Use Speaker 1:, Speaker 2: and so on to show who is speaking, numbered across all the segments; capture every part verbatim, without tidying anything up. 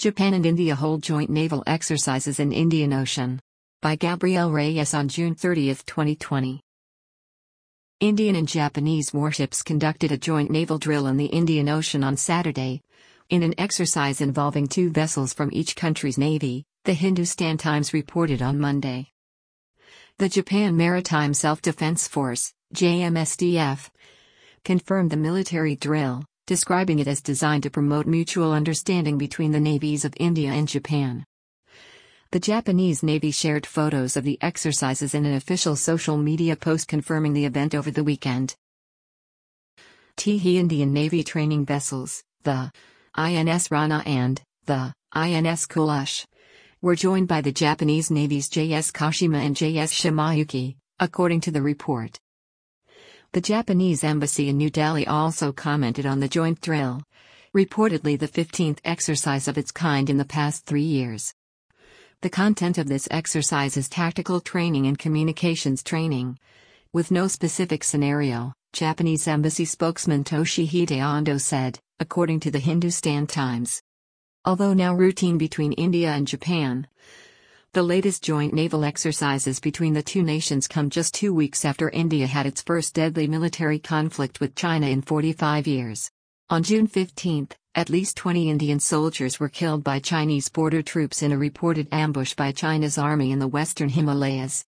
Speaker 1: Japan and India hold joint naval exercises in Indian Ocean. By Gabrielle Reyes on June thirtieth, twenty twenty. Indian and Japanese warships conducted a joint naval drill in the Indian Ocean on Saturday, in an exercise involving two vessels from each country's navy, the Hindustan Times reported on Monday. The Japan Maritime Self-Defense Force, J M S D F, confirmed the military drill, describing it as designed to promote mutual understanding between the navies of India and Japan. The Japanese Navy shared photos of the exercises in an official social media post confirming the event over the weekend. T H I Indian Navy training vessels, the I N S Rana and the I N S Kailash, were joined by the Japanese Navy's J S Kashima and J S Shimayuki, according to the report. The Japanese embassy in New Delhi also commented on the joint drill, reportedly the fifteenth exercise of its kind in the past three years. The content of this exercise is tactical training and communications training, with no specific scenario, Japanese embassy spokesman Toshihide Ando said, according to the Hindustan Times. Although now routine between India and Japan, the latest joint naval exercises between the two nations come just two weeks after India had its first deadly military conflict with China in forty-five years. On June fifteenth, at least twenty Indian soldiers were killed by Chinese border troops in a reported ambush by China's army in the western Himalayas.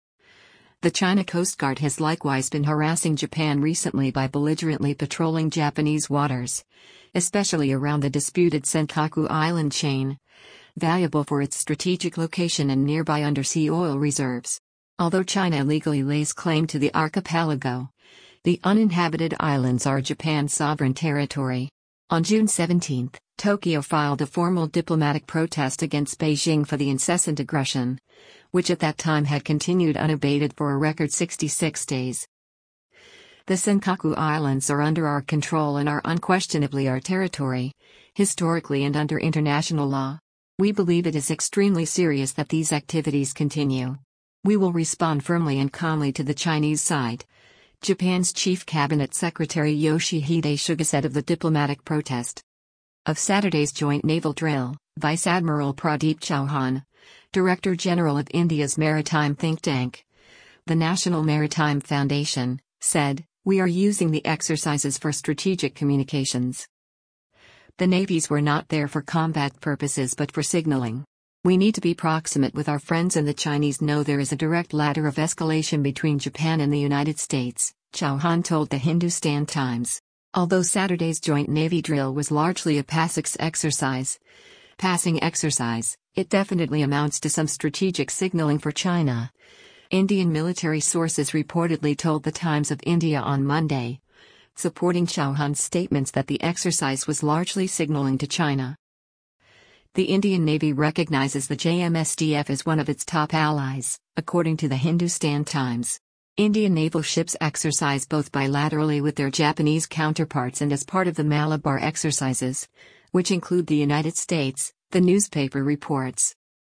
Speaker 1: The China Coast Guard has likewise been harassing Japan recently by belligerently patrolling Japanese waters, especially around the disputed Senkaku Island chain, valuable for its strategic location and nearby undersea oil reserves. Although China illegally lays claim to the archipelago, the uninhabited islands are Japan's sovereign territory. On June seventeenth, Tokyo filed a formal diplomatic protest against Beijing for the incessant aggression, which at that time had continued unabated for a record sixty-six days. The Senkaku Islands are under our control and are unquestionably our territory, historically and under international law. We believe it is extremely serious that these activities continue. We will respond firmly and calmly to the Chinese side, Japan's chief cabinet secretary Yoshihide Suga said of the diplomatic protest. Of Saturday's joint naval drill, Vice Admiral Pradeep Chauhan, Director General of India's maritime think tank, the National Maritime Foundation, said, "We are using the exercises for strategic communications. The navies were not there for combat purposes but for signaling. We need to be proximate with our friends and the Chinese know there is a direct ladder of escalation between Japan and the United States," Chauhan told the Hindustan Times. Although Saturday's joint Navy drill was largely a PASEX exercise, passing exercise, it definitely amounts to some strategic signaling for China, Indian military sources reportedly told the Times of India on Monday, supporting Chauhan's statements that the exercise was largely signaling to China. The Indian Navy recognizes the J M S D F as one of its top allies, according to the Hindustan Times. Indian naval ships exercise both bilaterally with their Japanese counterparts and as part of the Malabar exercises, which include the United States, the newspaper reports.